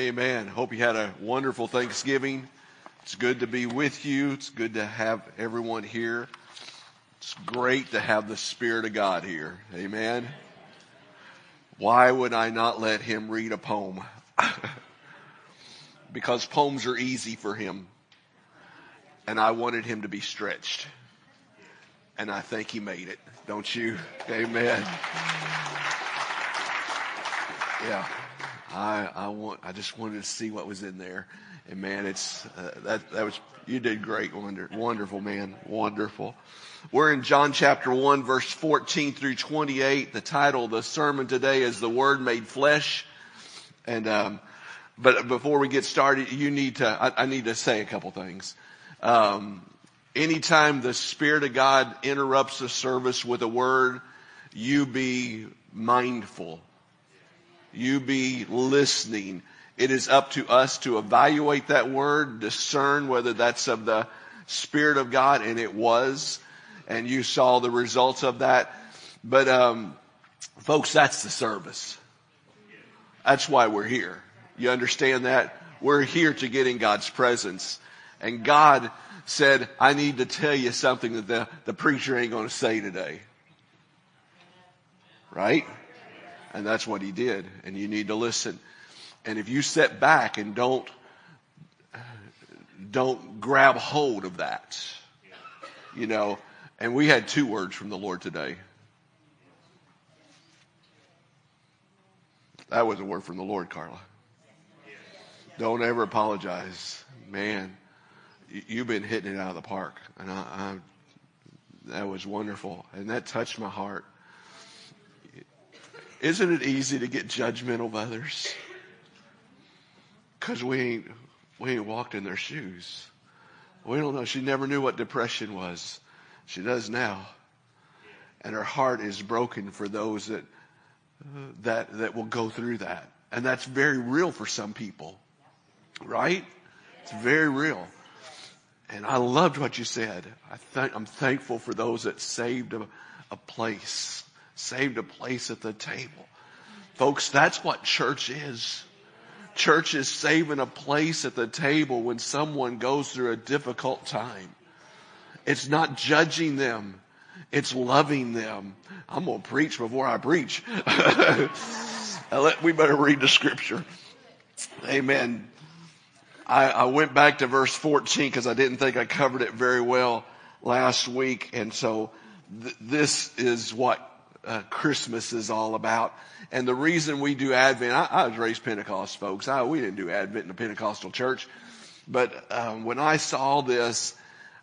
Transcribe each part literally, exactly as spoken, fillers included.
Amen. Hope you had a wonderful Thanksgiving. It's good to be with you. It's good to have everyone here. It's great to have the Spirit of God here. Amen. Why would I not let him read a poem? Because poems are easy for him. And I wanted him to be stretched. And I think he made it. Don't you? Amen. Yeah. I, I want, I just wanted to see what was in there. And man, it's, uh, that, that was, you did great. Wonder, wonderful, man. Wonderful. We're in John chapter one, verse fourteen through twenty-eight. The title of the sermon today is The Word Made Flesh. And, um, but before we get started, you need to, I, I need to say a couple things. Um, anytime the Spirit of God interrupts the service with a word, you be mindful. You be listening. It is up to us to evaluate that word, discern whether that's of the Spirit of God, and it was, and you saw the results of that. But um, folks, that's the service. That's why we're here. You understand that? We're here to get in God's presence. And God said, I need to tell you something that the, the preacher ain't going to say today. Right? And that's what he did. And you need to listen. And if you sit back and don't, don't grab hold of that, you know, and we had two words from the Lord today. That was a word from the Lord, Carla. Don't ever apologize. Man, you've been hitting it out of the park. And I, I, that was wonderful. And that touched my heart. Isn't it easy to get judgmental of others? Because we ain't, we ain't walked in their shoes. We don't know. She never knew what depression was. She does now. And her heart is broken for those that, uh, that, that will go through that. And that's very real for some people. Right? It's very real. And I loved what you said. I th- I'm thankful for those that saved a, a place. Saved a place at the table. Folks, that's what church is. Church is saving a place at the table when someone goes through a difficult time. It's not judging them. It's loving them. I'm going to preach before I preach. We better read the scripture. Amen. I, I went back to verse fourteen because I didn't think I covered it very well last week. And so th- this is what Uh, Christmas is all about. And the reason we do Advent, I, I was raised Pentecost, folks. I, we didn't do Advent in a Pentecostal church. But um, when I saw this,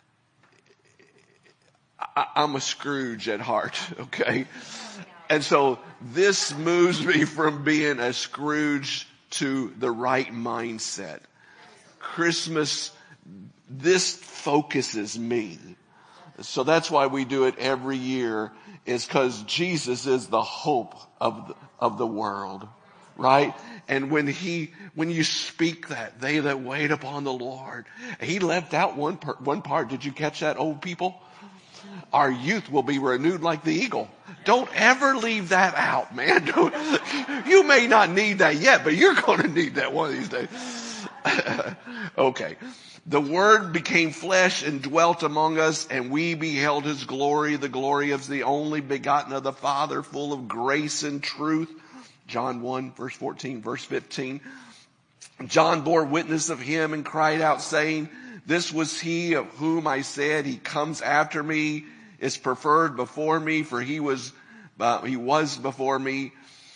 I, I'm a Scrooge at heart, okay? And so this moves me from being a Scrooge to the right mindset. Christmas, this focuses me. So that's why we do it every year, is because Jesus is the hope of the, of the world, right? And when he, when you speak that, they that wait upon the Lord, he left out one part, one part. Did you catch that, old people? Our youth will be renewed like the eagle. Don't ever leave that out, man. Don't, you may not need that yet, but you're going to need that one of these days. Okay. The Word became flesh and dwelt among us, and we beheld his glory, the glory of the only begotten of the Father, full of grace and truth. John one, verse fourteen, verse fifteen. John bore witness of him and cried out, saying, this was he of whom I said, he comes after me, is preferred before me, for he was, uh, he was before me.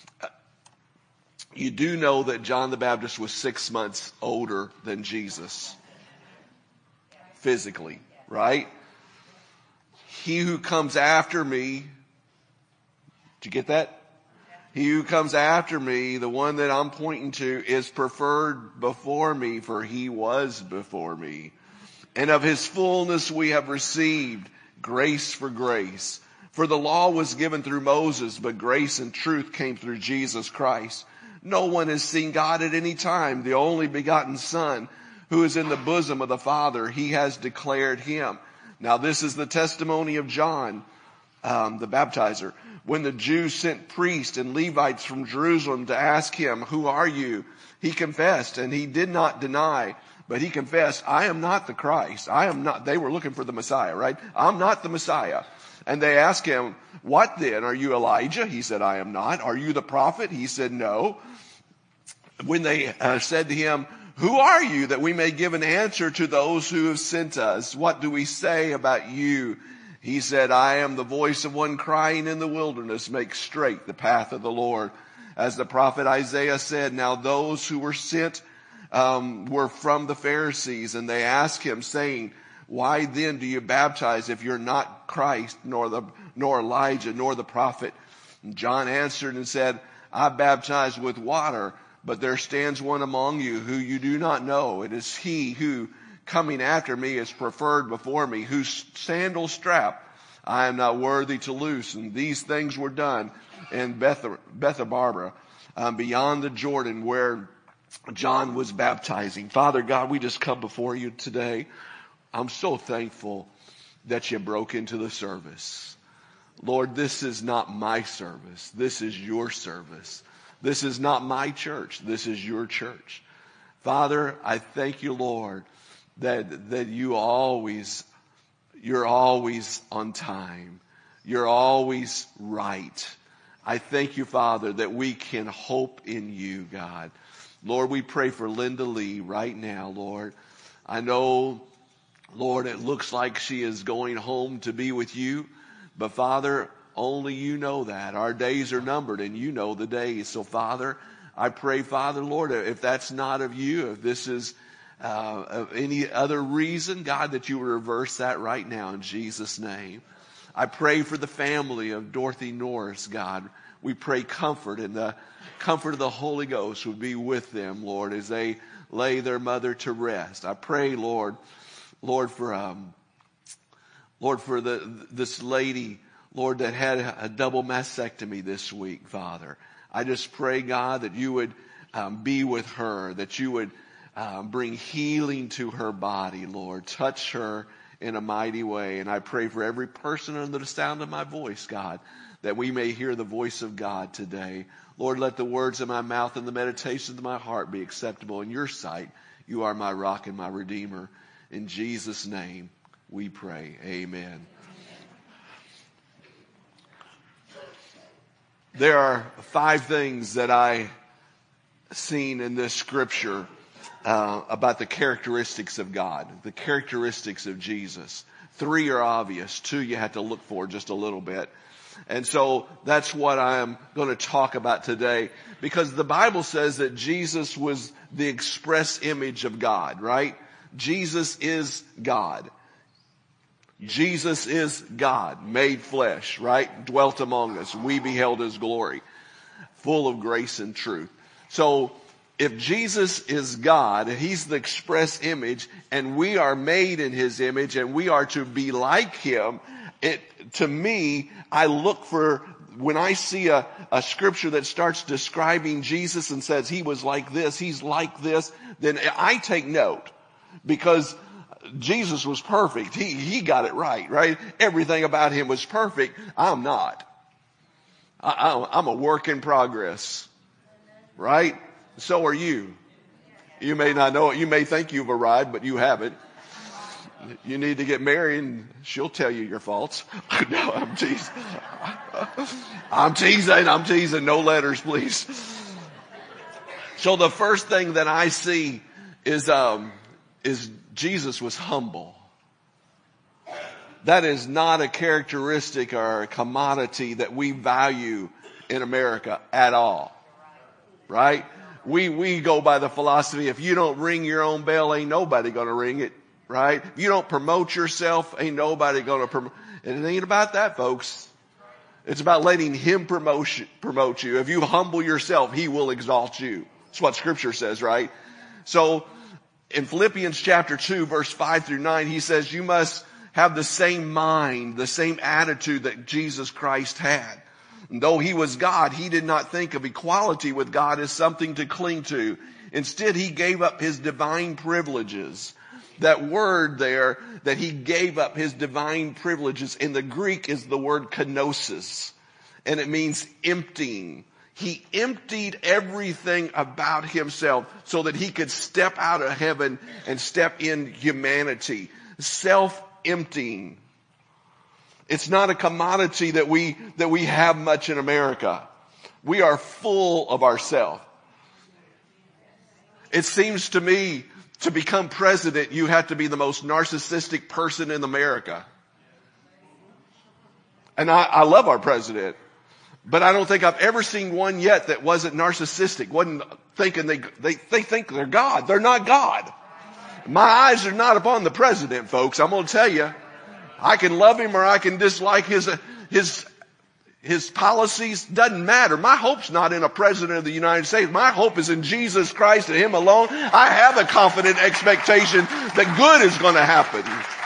You do know that John the Baptist was six months older than Jesus. Physically, right? He who comes after me, did you get that? He who comes after me, the one that I'm pointing to, is preferred before me, for he was before me. And of his fullness we have received grace for grace. For the law was given through Moses, but grace and truth came through Jesus Christ. No one has seen God at any time, the only begotten Son, who is in the bosom of the Father. He has declared him. Now this is the testimony of John, um, the baptizer. When the Jews sent priests and Levites from Jerusalem to ask him, who are you? he confessed, and he did not deny, but he confessed, I am not the Christ. I am not, they were looking for the Messiah, right? I'm not the Messiah. And they asked him, what then? Are you Elijah? He said, I am not. Are you the prophet? He said, no. When they uh, said to him, who are you, that we may give an answer to those who have sent us? What do we say about you? He said, I am the voice of one crying in the wilderness, make straight the path of the Lord. As the prophet Isaiah said, now those who were sent um, were from the Pharisees, and they asked him, saying, why then do you baptize if you're not Christ, nor the nor Elijah, nor the prophet? And John answered and said, I baptize with water, but there stands one among you who you do not know. It is he who, coming after me, is preferred before me, whose sandal strap I am not worthy to loose. And these things were done in Beth- Bethabara, um, beyond the Jordan, where John was baptizing. Father God, we just come before you today. I'm so thankful that you broke into the service. Lord, this is not my service. This is your service. This is not my church. This is your church. Father, I thank you, Lord, that, that you always, you're always on time. You're always right. I thank you, Father, that we can hope in you, God. Lord, we pray for Linda Lee right now, Lord. I know, Lord, it looks like she is going home to be with you, but Father, only you know that. Our days are numbered and you know the days. So Father, I pray, Father, Lord, if that's not of you, if this is uh, of any other reason, God, that you will reverse that right now in Jesus' name. I pray for the family of Dorothy Norris, God. We pray comfort, and the comfort of the Holy Ghost would be with them, Lord, as they lay their mother to rest. I pray, Lord, Lord, for um, Lord, for the this lady, Lord, that had a double mastectomy this week, Father. I just pray, God, that you would um, be with her, that you would um, bring healing to her body, Lord. Touch her in a mighty way. And I pray for every person under the sound of my voice, God, that we may hear the voice of God today. Lord, let the words of my mouth and the meditations of my heart be acceptable in your sight. You are my rock and my redeemer. In Jesus' name we pray. Amen. There are five things that I seen in this scripture uh, about the characteristics of God, the characteristics of Jesus. Three are obvious. Two you have to look for just a little bit. And so that's what I'm going to talk about today, because the Bible says that Jesus was the express image of God, right? Jesus is God. Jesus is God, made flesh, right? Dwelt among us. We beheld his glory, full of grace and truth. So if Jesus is God, he's the express image, and we are made in his image, and we are to be like him, it, to me, I look for, when I see a, a scripture that starts describing Jesus and says he was like this, he's like this, then I take note, because Jesus was perfect. He, he got it right, right? Everything about him was perfect. I'm not. I, I'm a work in progress, right? So are you. You may not know it. You may think you've arrived, but you haven't. You need to get married and she'll tell you your faults. No, I'm teasing. I'm teasing. I'm teasing. No letters, please. So the first thing that I see is, um, is Jesus was humble. That is not a characteristic or a commodity that we value in America at all. Right? We, we go by the philosophy, if you don't ring your own bell, ain't nobody gonna ring it. Right? If you don't promote yourself, ain't nobody gonna promote. It ain't about that, folks. It's about letting him promote, promote you. If you humble yourself, he will exalt you. That's what scripture says, right? So, in Philippians chapter two, verse five through nine, he says you must have the same mind, the same attitude that Jesus Christ had. And though he was God, he did not think of equality with God as something to cling to. Instead, he gave up his divine privileges. That word there, that he gave up his divine privileges, in the Greek is the word kenosis. And it means emptying. He emptied everything about himself so that he could step out of heaven and step in humanity. Self-emptying. It's not a commodity that we, that we have much in America. We are full of ourselves. It seems to me to become president, you have to be the most narcissistic person in America. And I, I love our president. But I don't think I've ever seen one yet that wasn't narcissistic, wasn't thinking they, they, they think they're God. They're not God. My eyes are not upon the president, folks. I'm going to tell you, I can love him or I can dislike his, his, his policies. Doesn't matter. My hope's not in a president of the United States. My hope is in Jesus Christ and him alone. I have a confident expectation that good is going to happen.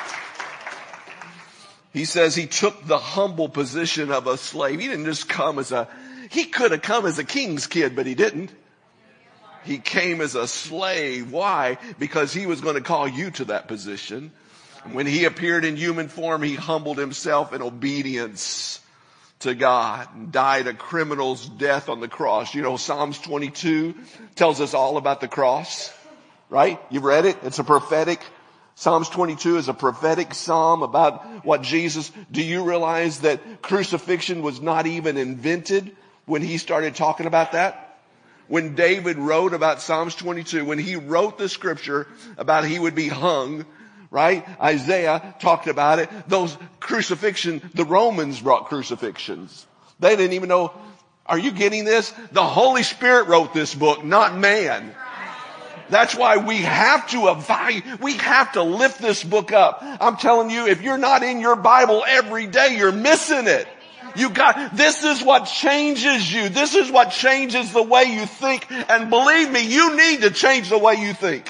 He says he took the humble position of a slave. He didn't just come as a, he could have come as a king's kid, but he didn't. He came as a slave. Why? Because he was going to call you to that position. When he appeared in human form, he humbled himself in obedience to God and died a criminal's death on the cross. You know, Psalms twenty-two tells us all about the cross, right? You've read it. It's a prophetic Psalms twenty-two is a prophetic psalm about what Jesus, do you realize that crucifixion was not even invented when he started talking about that? When David wrote about Psalms twenty-two, when he wrote the scripture about he would be hung, right? Isaiah talked about it. Those crucifixion, the Romans brought crucifixions. They didn't even know, are you getting this? The Holy Spirit wrote this book, not man. That's why we have to evaluate, we have to lift this book up. I'm telling you, if you're not in your Bible every day, you're missing it. You got, this is what changes you. This is what changes the way you think. And believe me, you need to change the way you think.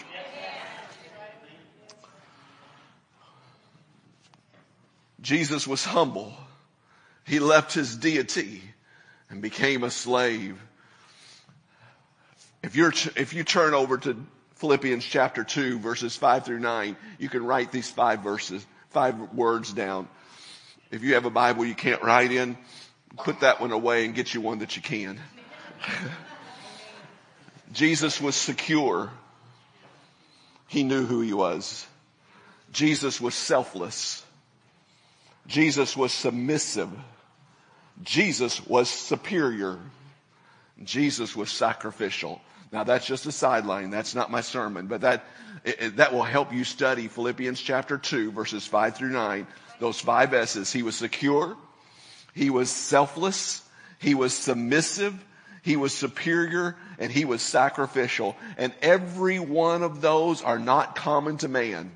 Jesus was humble. He left his deity and became a slave. If you're, if you turn over to Philippians chapter two, verses five through nine, you can write these five verses, five words down. If you have a Bible you can't write in, put that one away and get you one that you can. Jesus was secure. He knew who he was. Jesus was selfless. Jesus was submissive. Jesus was superior. Jesus was sacrificial. Now that's just a sideline. That's not my sermon, but that, it, that will help you study Philippians chapter two, verses five through nine. Those five S's. He was secure. He was selfless. He was submissive. He was superior, and he was sacrificial. And every one of those are not common to man.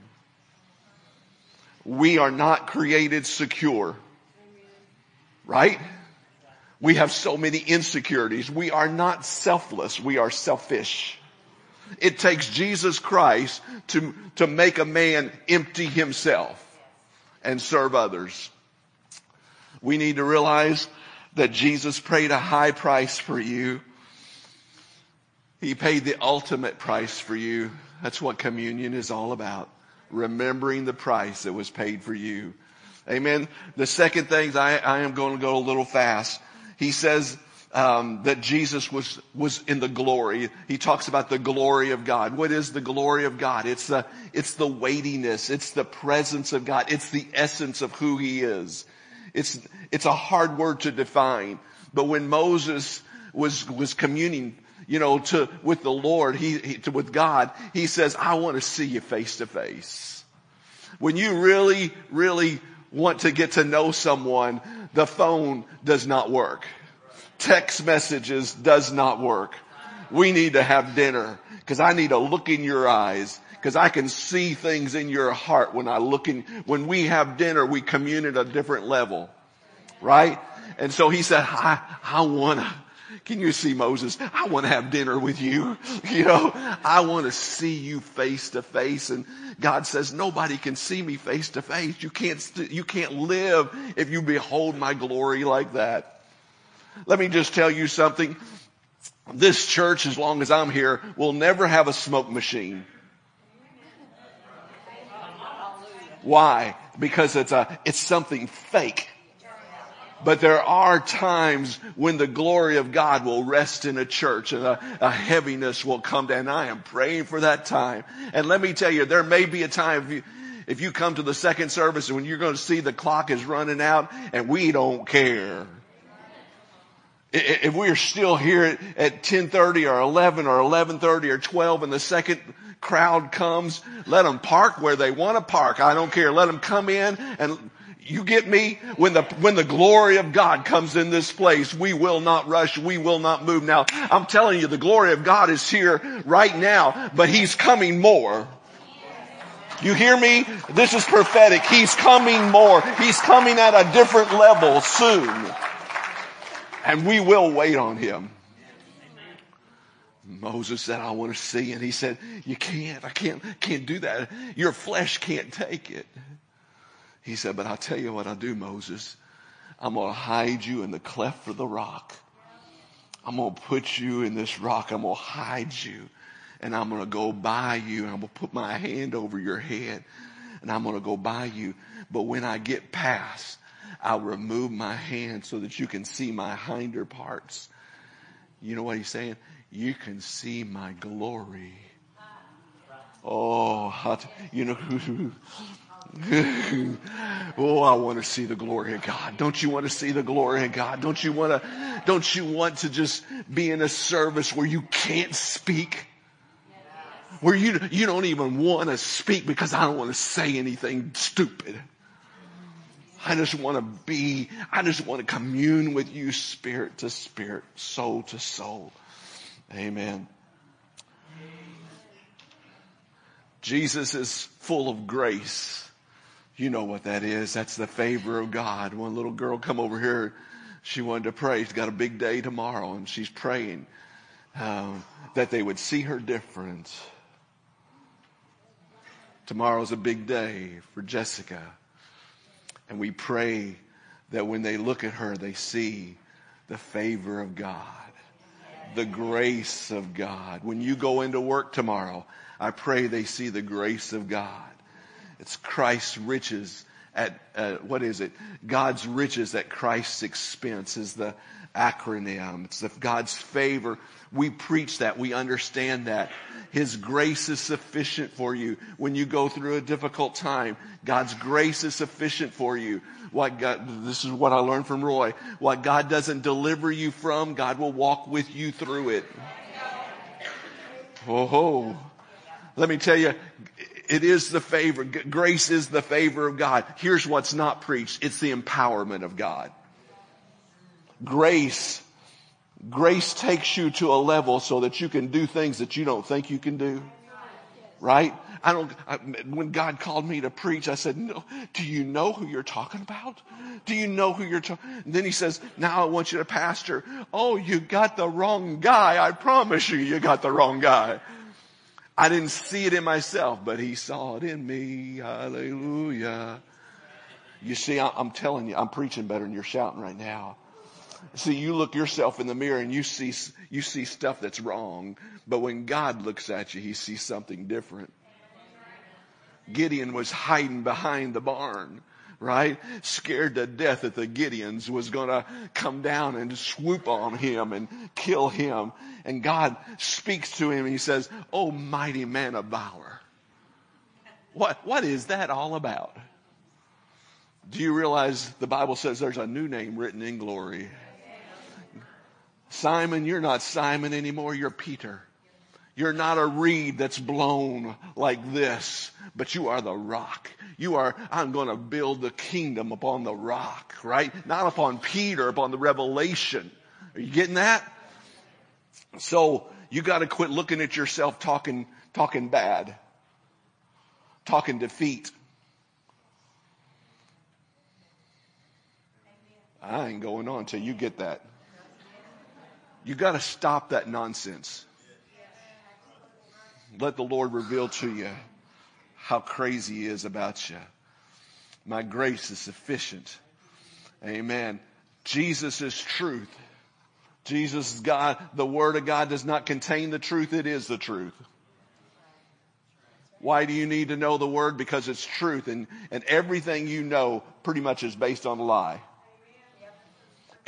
We are not created secure. Right? We have so many insecurities. We are not selfless. We are selfish. It takes Jesus Christ to, to make a man empty himself and serve others. We need to realize that Jesus paid a high price for you. He paid the ultimate price for you. That's what communion is all about. Remembering the price that was paid for you. Amen. The second thing, I, I am going to go a little fast. He says um, that Jesus was was in the glory. He talks about the glory of God. What is the glory of God? It's the it's the weightiness. It's the presence of God. It's the essence of who he is. It's it's a hard word to define. But when Moses was was communing, you know, to with the Lord, he, he to, with God, he says, "I want to see you face to face." When you really, really want to get to know someone, the phone does not work. Text messages does not work. We need to have dinner because I need to look in your eyes because I can see things in your heart when I look in. When we have dinner, we commune at a different level, right? And so he said, I, I want to, can you see Moses? I want to have dinner with you. You know, I want to see you face to face. And God says, nobody can see me face to face. You can't, st- you can't live if you behold my glory like that. Let me just tell you something. This church, as long as I'm here, will never have a smoke machine. Why? Because it's a, it's something fake. But there are times when the glory of God will rest in a church and a, a heaviness will come down. And I am praying for that time. And let me tell you, there may be a time if you, if you come to the second service when you're going to see the clock is running out and we don't care. If we're still here at, at ten thirty or eleven or eleven thirty or twelve and the second crowd comes, let them park where they want to park. I don't care. Let them come in and you get me? When the, when the glory of God comes in this place, we will not rush. We will not move. Now, I'm telling you, the glory of God is here right now, but He's coming more. You hear me? This is prophetic. He's coming more. He's coming at a different level soon. And we will wait on Him. Moses said, I want to see. And he said, you can't. I can't, can't do that. Your flesh can't take it. He said, but I'll tell you what I'll do, Moses. I'm going to hide you in the cleft of the rock. I'm going to put you in this rock. I'm going to hide you. And I'm going to go by you. And I'm going to put my hand over your head. And I'm going to go by you. But when I get past, I'll remove my hand so that you can see my hinder parts. You know what he's saying? You can see my glory. Oh, you know, oh, I want to see the glory of God. Don't you want to see the glory of God? Don't you want to, don't you want to just be in a service where you can't speak? Where you, you don't even want to speak because I don't want to say anything stupid. I just want to be, I just want to commune with you spirit to spirit, soul to soul. Amen. Jesus is full of grace. You know what that is. That's the favor of God. One little girl come over here. She wanted to pray. She's got a big day tomorrow and she's praying um, that they would see her different. Tomorrow's a big day for Jessica. And we pray that when they look at her, they see the favor of God, the grace of God. When you go into work tomorrow, I pray they see the grace of God. It's Christ's riches at, uh, what is it? God's riches at Christ's expense is the acronym. It's the, God's favor. We preach that. We understand that. His grace is sufficient for you. When you go through a difficult time, God's grace is sufficient for you. What God, this is what I learned from Roy. What God doesn't deliver you from, God will walk with you through it. Oh, ho. Let me tell you, it is the favor. Grace is the favor of God. Here's what's not preached. It's the empowerment of God. Grace, grace takes you to a level so that you can do things that you don't think you can do. Right? I don't, I, when God called me to preach, I said, no, do you know who you're talking about? Do you know who you're talking? Then he says, now I want you to pastor. Oh, you got the wrong guy. I promise you, you got the wrong guy. I didn't see it in myself, but he saw it in me. Hallelujah. You see, I'm telling you, I'm preaching better than you're shouting right now. See, you look yourself in the mirror and you see, you see stuff that's wrong. But when God looks at you, he sees something different. Gideon was hiding behind the barn, right? Scared to death that the Gideons was going to come down and swoop on him and kill him. And God speaks to him and he says, "Oh, mighty man of valor." What, what is that all about? Do you realize the Bible says there's a new name written in glory? Simon, you're not Simon anymore. You're Peter. You're not a reed that's blown like this, but you are the rock. You are, I'm going to build the kingdom upon the rock, right? Not upon Peter, upon the revelation. Are you getting that? So you got to quit looking at yourself talking, talking bad, talking defeat. I ain't going on until you get that. You got to stop that nonsense. Let the Lord reveal to you how crazy he is about you. My grace is sufficient. Amen. Jesus is truth. Jesus is God. The Word of God does not contain the truth. It is the truth. Why do you need to know the Word? Because it's truth. And, and everything you know pretty much is based on a lie.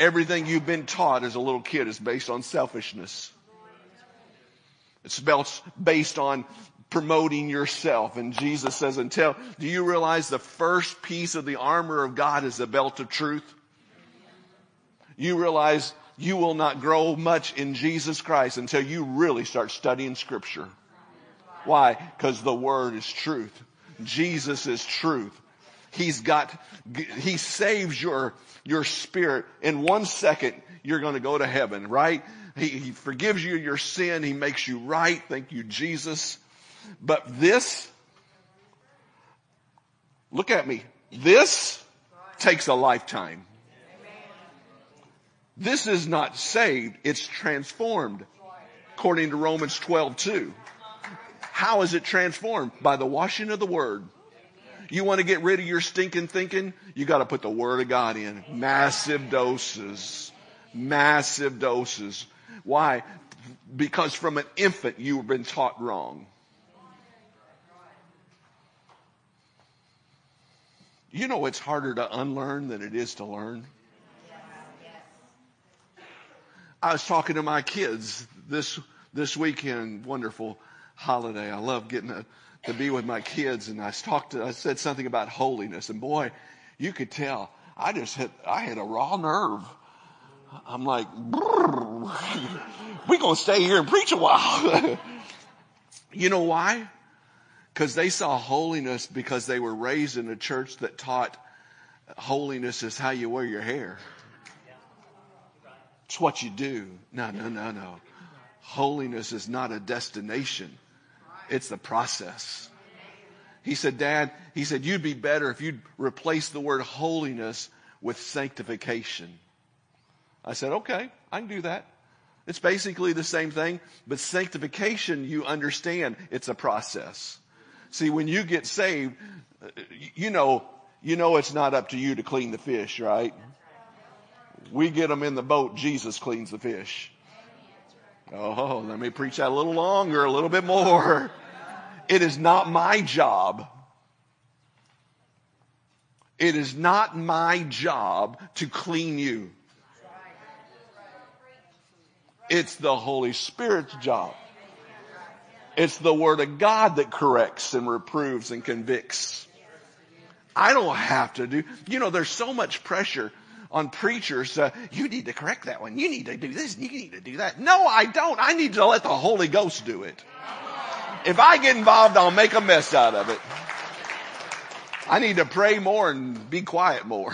Everything you've been taught as a little kid is based on selfishness. It's based on promoting yourself. And Jesus says, until, do you realize the first piece of the armor of God is the belt of truth? You realize you will not grow much in Jesus Christ until you really start studying Scripture. Why? Because the Word is truth. Jesus is truth. He's got, He saves your, your spirit. In one second, you're going to go to heaven, right? He, he forgives you your sin. He makes you right. Thank you, Jesus. But this, look at me. This takes a lifetime. This is not saved. It's transformed. According to Romans twelve two. How is it transformed? By the washing of the Word. You want to get rid of your stinking thinking? You got to put the Word of God in. Massive doses. Massive doses. Why? Because from an infant you've been taught wrong. You know it's harder to unlearn than it is to learn. I was talking to my kids this this weekend. Wonderful holiday. I love getting to, to be with my kids. And I talked to, I said something about holiness. And boy, you could tell I just hit, I had a raw nerve. I'm like, we're going to stay here and preach a while. You know why? Because they saw holiness because they were raised in a church that taught holiness is how you wear your hair. It's what you do. No, no, no, no. Holiness is not a destination. It's the process. He said, Dad, he said, you'd be better if you'd replace the word holiness with sanctification. I said, okay, I can do that. It's basically the same thing, but sanctification, you understand, it's a process. See, when you get saved, you know, you know it's not up to you to clean the fish, right? We get them in the boat, Jesus cleans the fish. Oh, let me preach that a little longer, a little bit more. It is not my job. It is not my job to clean you. It's the Holy Spirit's job. It's the Word of God that corrects and reproves and convicts. I don't have to do, you know, there's so much pressure on preachers. Uh, you need to correct that one. You need to do this. You need to do that. No, I don't. I need to let the Holy Ghost do it. If I get involved, I'll make a mess out of it. I need to pray more and be quiet more.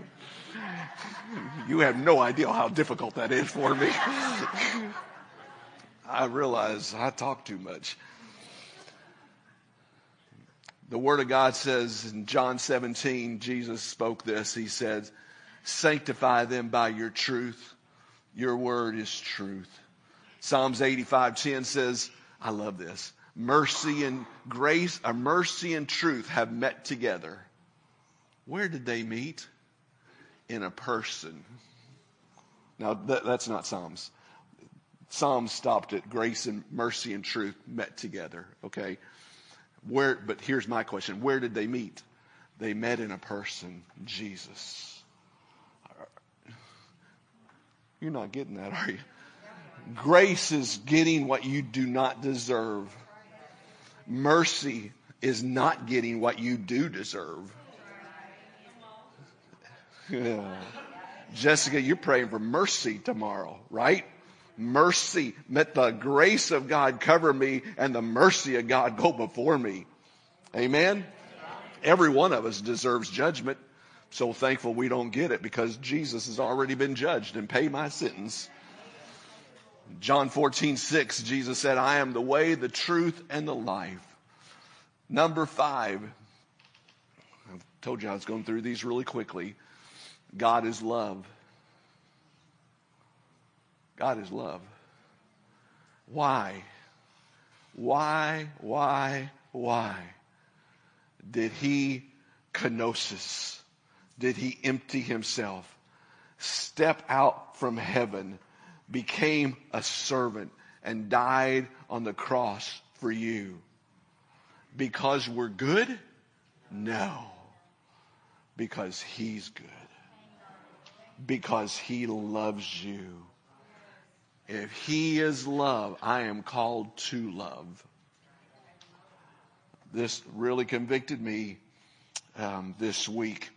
You have no idea how difficult that is for me. I realize I talk too much. The Word of God says in John seventeen, Jesus spoke this. He said, sanctify them by your truth. Your word is truth. Psalms eighty-five ten says, I love this. Mercy and grace, or mercy and truth have met together. Where did they meet? In a person. Now, that, that's not Psalms. Psalms stopped at grace and mercy and truth met together. Okay. Where, but here's my question. Where did they meet? They met in a person, Jesus. You're not getting that, are you? Grace is getting what you do not deserve. Mercy is not getting what you do deserve. Yeah. Jessica, you're praying for mercy tomorrow, right? Mercy. Let the grace of God cover me and the mercy of God go before me. Amen? Every one of us deserves judgment. So thankful we don't get it because Jesus has already been judged and paid my sentence. John fourteen six, Jesus said, I am the way, the truth, and the life. Number five. I told you I was going through these really quickly. God is love. God is love. Why? Why, why, why did he kenosis? Did he empty himself, step out from heaven, became a servant, and died on the cross for you? Because we're good? No. Because he's good. Because he loves you. If he is love, I am called to love. This really convicted me um, this week.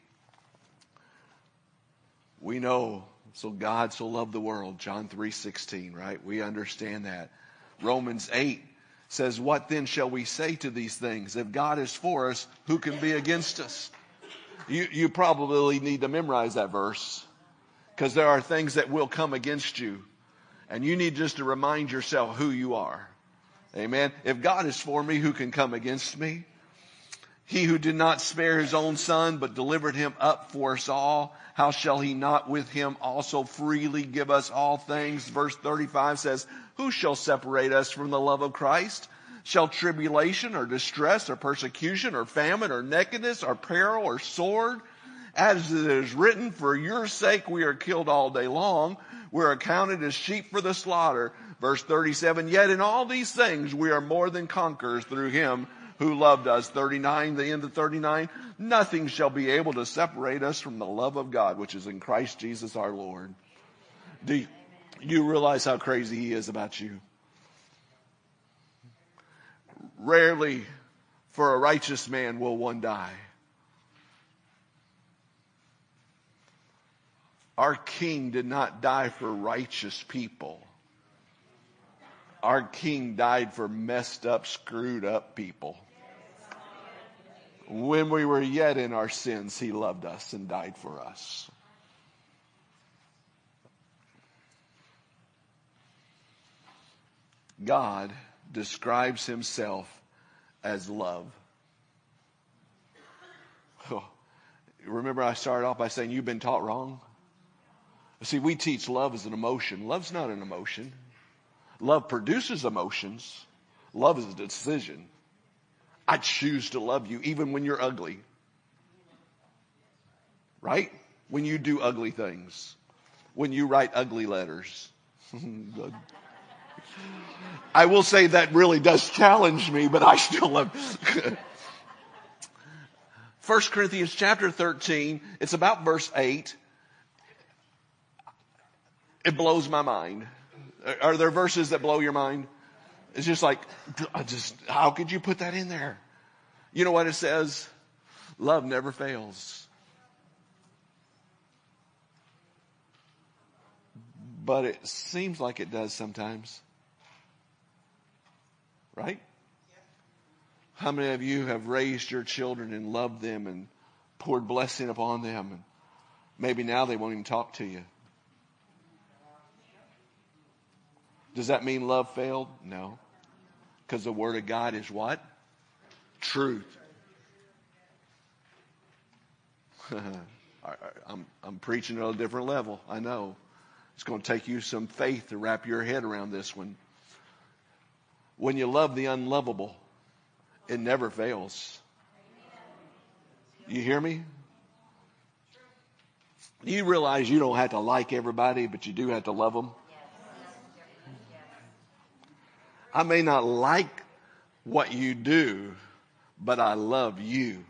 We know, so God so loved the world, John three sixteen, right? We understand that. Romans eight says, what then shall we say to these things? If God is for us, who can be against us? You, you probably need to memorize that verse, because there are things that will come against you. And you need just to remind yourself who you are. Amen. If God is for me, who can come against me? He who did not spare his own son, but delivered him up for us all, how shall he not with him also freely give us all things? Verse thirty-five says, who shall separate us from the love of Christ? Shall tribulation or distress or persecution or famine or nakedness or peril or sword? As it is written, for your sake we are killed all day long. We are accounted as sheep for the slaughter. Verse thirty-seven, yet in all these things we are more than conquerors through him who loved us. thirty-nine, the end of thirty-nine, nothing shall be able to separate us from the love of God, which is in Christ Jesus our Lord. Do you, you realize how crazy he is about you? Rarely for a righteous man will one die. Our King did not die for righteous people. Our King died for messed up, screwed up people. When we were yet in our sins, he loved us and died for us. God describes himself as love. Oh, remember I started off by saying you've been taught wrong? See, we teach love as an emotion. Love's not an emotion. Love produces emotions. Love is a decision. I choose to love you even when you're ugly. Right? When you do ugly things. When you write ugly letters. I will say that really does challenge me, but I still love. First Corinthians chapter thirteen, it's about verse eight. It blows my mind. Are there verses that blow your mind? It's just like, I just, how could you put that in there? You know what it says? Love never fails. But it seems like it does sometimes. Right? How many of you have raised your children and loved them and poured blessing upon them? And maybe now they won't even talk to you. Does that mean love failed? No. Because the Word of God is what? Truth. I'm, I'm preaching at a different level. I know. It's going to take you some faith to wrap your head around this one. When you love the unlovable, it never fails. You hear me? You realize you don't have to like everybody, but you do have to love them. I may not like what you do, but I love you.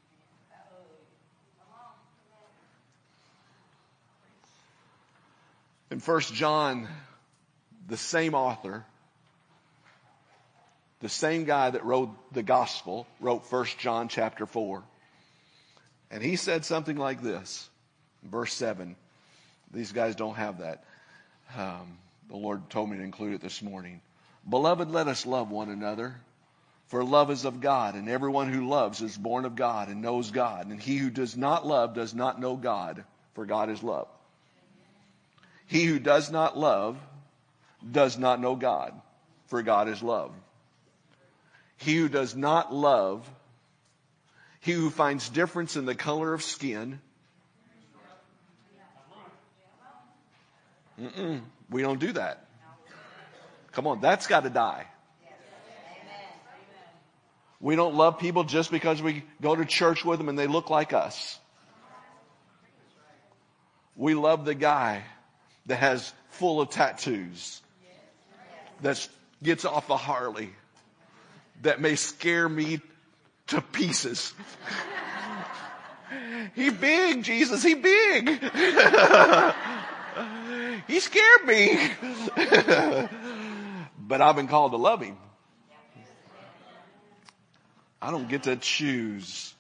In First John, the same author, the same guy that wrote the gospel, wrote First John chapter four. And he said something like this, verse seven. These guys don't have that. Um, the Lord told me to include it this morning. Beloved, let us love one another, for love is of God, and everyone who loves is born of God and knows God. And he who does not love does not know God, for God is love. He who does not love does not know God, for God is love. He who does not love, he who finds difference in the color of skin, mm-mm, we don't do that. Come on, that's got to die. We don't love people just because we go to church with them and they look like us. We love the guy that has full of tattoos, that gets off a Harley, that may scare me to pieces. He big, Jesus, he big. He scared me. But I've been called to love him. I don't get to choose.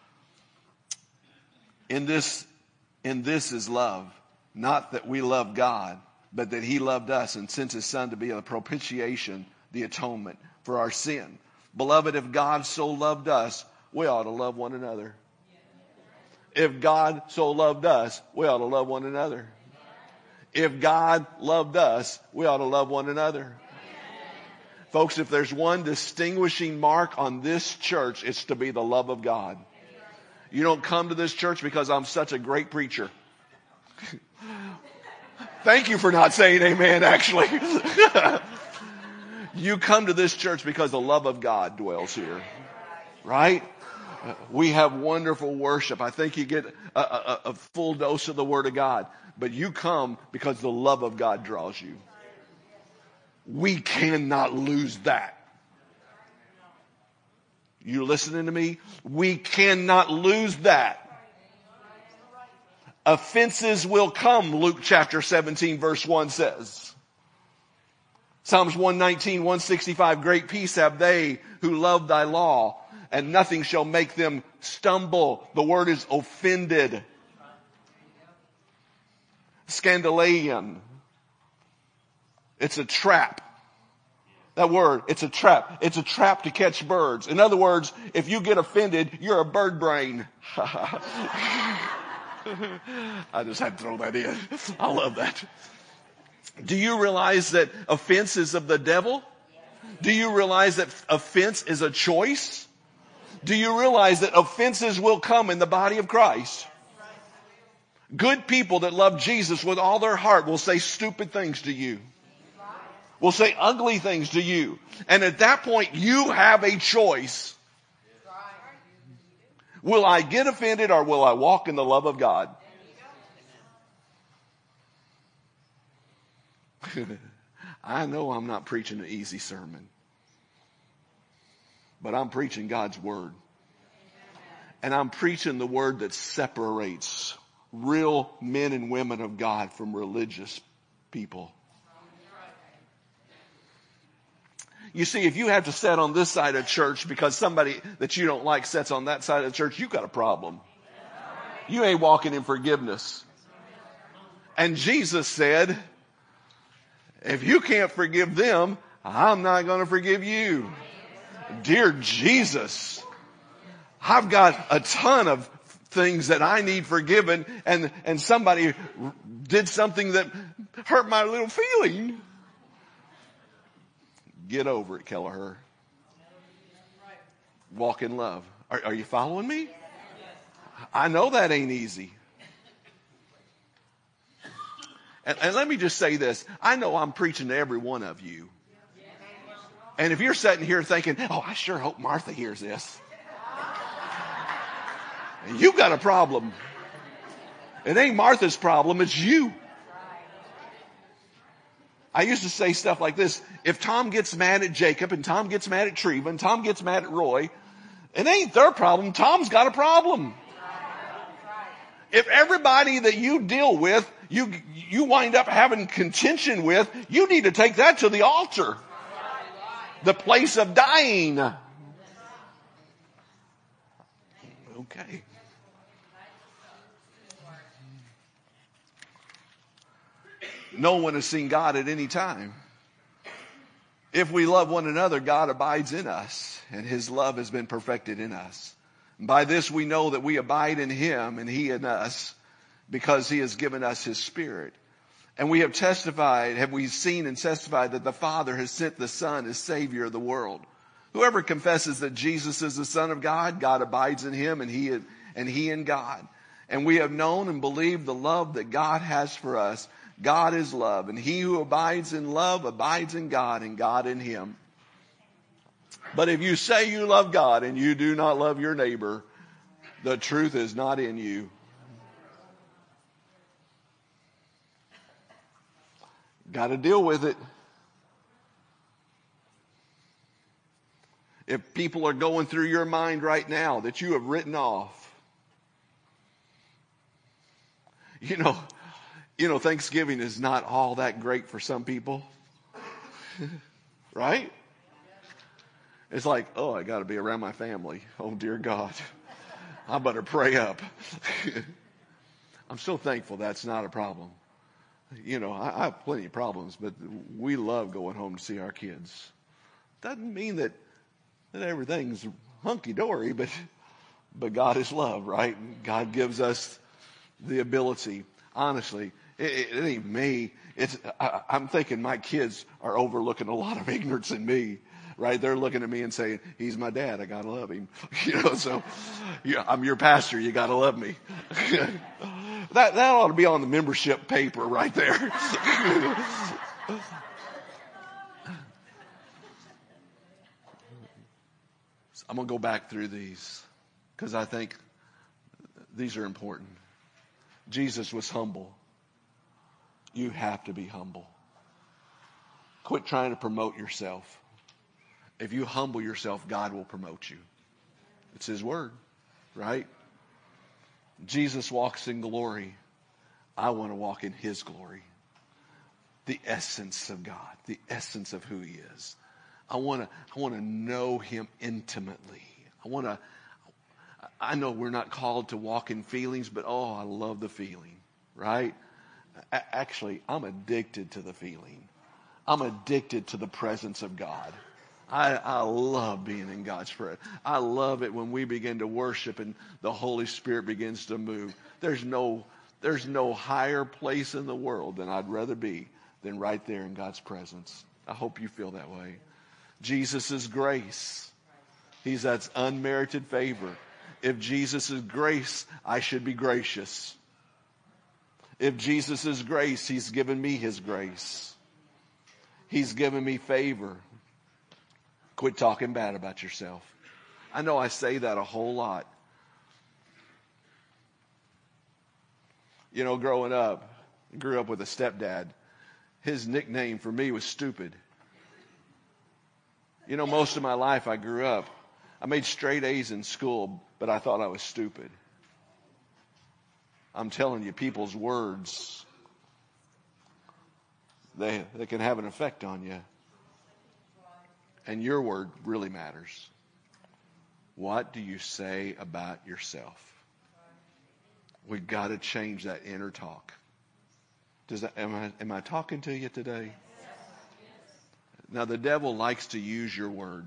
In this, in this is love. Not that we love God, but that he loved us and sent his son to be a propitiation, the atonement for our sin. Beloved, if God so loved us, we ought to love one another. If God so loved us, we ought to love one another. If God loved us, we ought to love one another. Folks, if there's one distinguishing mark on this church, it's to be the love of God. You don't come to this church because I'm such a great preacher. Thank you for not saying amen, actually. You come to this church because the love of God dwells here. Right? We have wonderful worship. I think you get a, a, a full dose of the Word of God. But you come because the love of God draws you. We cannot lose that. You listening to me? We cannot lose that. Offenses will come, Luke chapter seventeen verse one says. Psalms one nineteen, one sixty-five, great peace have they who love thy law, and nothing shall make them stumble. The word is offended. Scandalium. It's a trap. That word, it's a trap. It's a trap to catch birds. In other words, if you get offended, you're a bird brain. I just had to throw that in. I love that. Do you realize that offense is of the devil? Do you realize that offense is a choice? Do you realize that offenses will come in the body of Christ? Good people that love Jesus with all their heart will say stupid things to you. Will say ugly things to you. And at that point, you have a choice. Will I get offended or will I walk in the love of God? I know I'm not preaching an easy sermon. But I'm preaching God's word. And I'm preaching the word that separates real men and women of God from religious people. You see, if you have to sit on this side of church because somebody that you don't like sits on that side of the church, you've got a problem. You ain't walking in forgiveness. And Jesus said, if you can't forgive them, I'm not going to forgive you. Dear Jesus, I've got a ton of things that I need forgiven, and, and somebody did something that hurt my little feeling. Get over it, Kelleher. Walk in love. Are, are you following me? I know that ain't easy. And, and let me just say this. I know I'm preaching to every one of you. And if you're sitting here thinking, oh, I sure hope Martha hears this. You've got a problem. It ain't Martha's problem, it's you. I used to say stuff like this. If Tom gets mad at Jacob and Tom gets mad at Treva and Tom gets mad at Roy, it ain't their problem. Tom's got a problem. If everybody that you deal with, you, you wind up having contention with, you need to take that to the altar. The place of dying. Okay. No one has seen God at any time. If we love one another, God abides in us, and his love has been perfected in us. And by this we know that we abide in him and he in us, because he has given us his Spirit. And we have testified, have we seen and testified that the Father has sent the Son as Savior of the world. Whoever confesses that Jesus is the Son of God, God abides in him and he, and he in God. And we have known and believed the love that God has for us. God is love, and he who abides in love abides in God, and God in him. But if you say you love God and you do not love your neighbor, the truth is not in you. Got to deal with it. If people are going through your mind right now that you have written off, You know, you know, Thanksgiving is not all that great for some people. Right? It's like, oh, I got to be around my family. Oh, dear God. I better pray up. I'm so thankful that's not a problem. You know, I, I have plenty of problems, but we love going home to see our kids. Doesn't mean that, that everything's hunky-dory, but, but God is love, right? God gives us the ability. Honestly, it, it, it ain't me. It's, I, I'm thinking my kids are overlooking a lot of ignorance in me, right? They're looking at me and saying, he's my dad. I got to love him. You know, so yeah, I'm your pastor. You got to love me. that, that ought to be on the membership paper right there. I'm going to go back through these because I think these are important. Jesus was humble. You have to be humble. Quit trying to promote yourself. If you humble yourself, God will promote you. It's His word, right? Jesus walks in glory. I want to walk in His glory. The essence of God, the essence of who He is. I want to, I want to know Him intimately. I want to, I know we're not called to walk in feelings, but oh, I love the feeling, right? Actually, I'm addicted to the feeling. I'm addicted to the presence of God. I, I love being in God's presence. I love it when we begin to worship and the Holy Spirit begins to move. There's no, there's no higher place in the world than I'd rather be than right there in God's presence. I hope you feel that way. Jesus is grace. He's that unmerited favor. If Jesus is grace, I should be gracious. If Jesus is grace, He's given me His grace. He's given me favor. Quit talking bad about yourself. I know I say that a whole lot. You know, growing up, I grew up with a stepdad. His nickname for me was Stupid. You know, most of my life I grew up, I made straight A's in school, but I thought I was stupid. I'm telling you, people's words, they, they can have an effect on you. And your word really matters. What do you say about yourself? We've got to change that inner talk. Does that, am I, am I talking to you today? Now, the devil likes to use your word.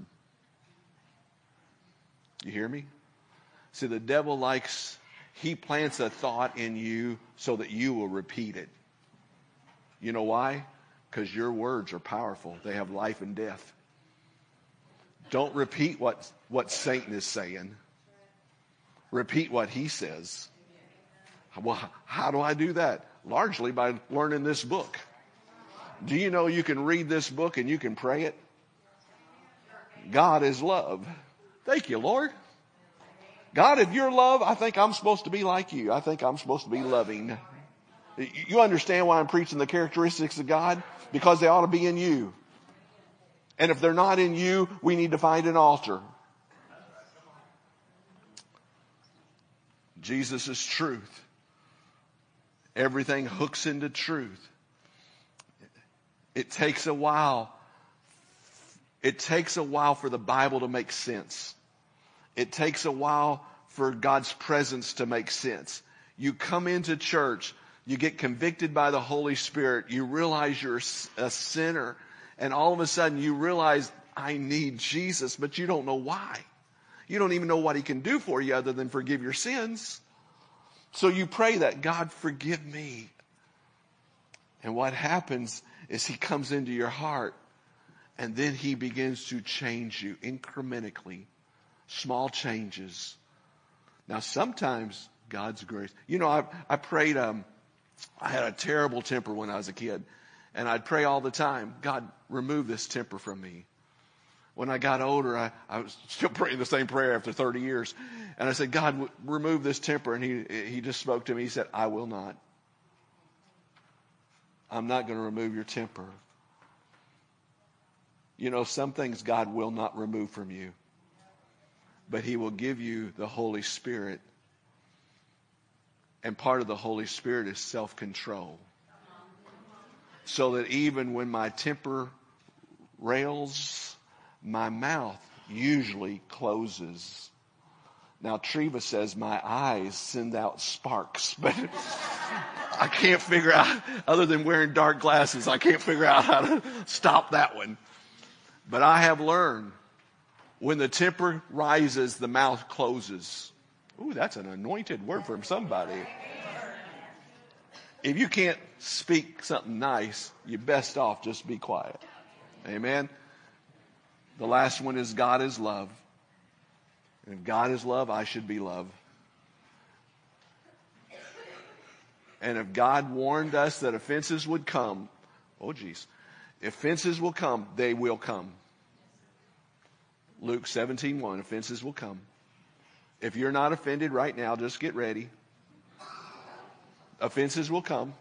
You hear me? See, the devil likes, he plants a thought in you so that you will repeat it. You know why? Because your words are powerful. They have life and death. Don't repeat what, what Satan is saying. Repeat what he says. Well, how do I do that? Largely by learning this book. Do you know you can read this book and you can pray it? God is love. Thank you, Lord. God, if you're love, I think I'm supposed to be like you. I think I'm supposed to be loving. You understand why I'm preaching the characteristics of God? Because they ought to be in you. And if they're not in you, we need to find an altar. Jesus is truth. Everything hooks into truth. It takes a while. It takes a while for the Bible to make sense. It takes a while for God's presence to make sense. You come into church, you get convicted by the Holy Spirit, you realize you're a sinner, and all of a sudden you realize, I need Jesus, but you don't know why. You don't even know what He can do for you other than forgive your sins. So you pray that, God, forgive me. And what happens is He comes into your heart, and then He begins to change you incrementally. Small changes. Now, sometimes God's grace. You know, I, I prayed, um, I had a terrible temper when I was a kid. And I'd pray all the time, God, remove this temper from me. When I got older, I, I was still praying the same prayer after thirty years. And I said, God, w- remove this temper. And he, he just spoke to me. He said, I will not. I'm not going to remove your temper. You know, some things God will not remove from you. But He will give you the Holy Spirit And part of the Holy Spirit is self-control. So that even when my temper rails, my mouth usually closes. Now, Treva says my eyes send out sparks, but I can't figure out, other than wearing dark glasses, I can't figure out how to stop that one. But I have learned when the temper rises, the mouth closes. Ooh, that's an anointed word from somebody. If you can't speak something nice, you're best off just be quiet. Amen. The last one is God is love. And if God is love, I should be love. And if God warned us that offenses would come, oh geez, if offenses will come, they will come. Luke seventeen one, offenses will come. If you're not offended right now, just get ready. Offenses will come.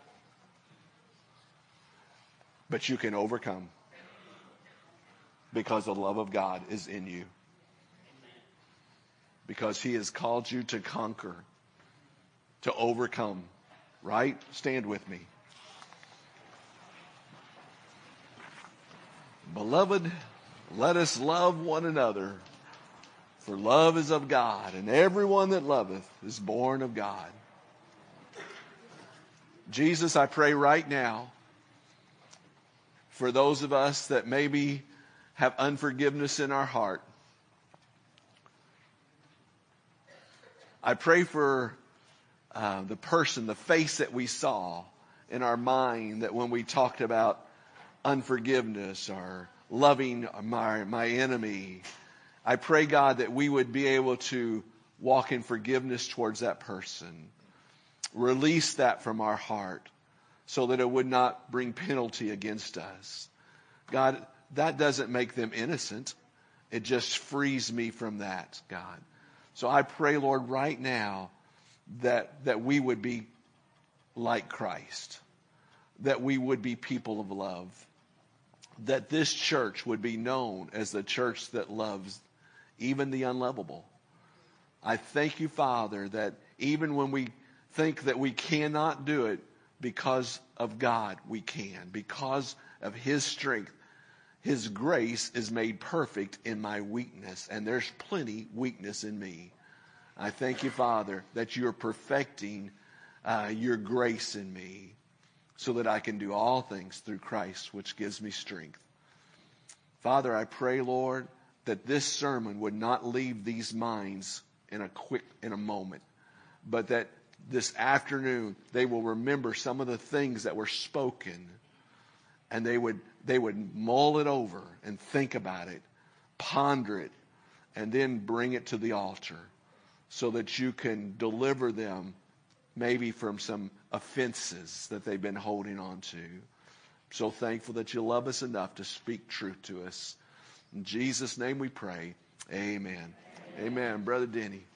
But you can overcome. Because the love of God is in you. Because He has called you to conquer, to overcome. Right? Stand with me. Beloved, let us love one another, for love is of God, and everyone that loveth is born of God. Jesus, I pray right now for those of us that maybe have unforgiveness in our heart. I pray for uh, the person, the face that we saw in our mind, that when we talked about unforgiveness or loving my, my enemy, I pray, God, that we would be able to walk in forgiveness towards that person. Release that from our heart so that it would not bring penalty against us. God, that doesn't make them innocent. It just frees me from that, God. So I pray, Lord, right now that, that we would be like Christ, that we would be people of love, that this church would be known as the church that loves even the unlovable. I thank you, Father, that even when we think that we cannot do it, because of God we can. Because of His strength, His grace is made perfect in my weakness. And there's plenty weakness in me. I thank you, Father, that you're perfecting uh, your grace in me so that I can do all things through Christ, which gives me strength. Father, I pray, Lord, that this sermon would not leave these minds in a quick, in a moment, but that this afternoon they will remember some of the things that were spoken, and they would they would mull it over and think about it, ponder it, and then bring it to the altar so that you can deliver them maybe from some offenses that they've been holding on to. So thankful that you love us enough to speak truth to us. In Jesus' name we pray. Amen. Amen. Amen. Brother Denny.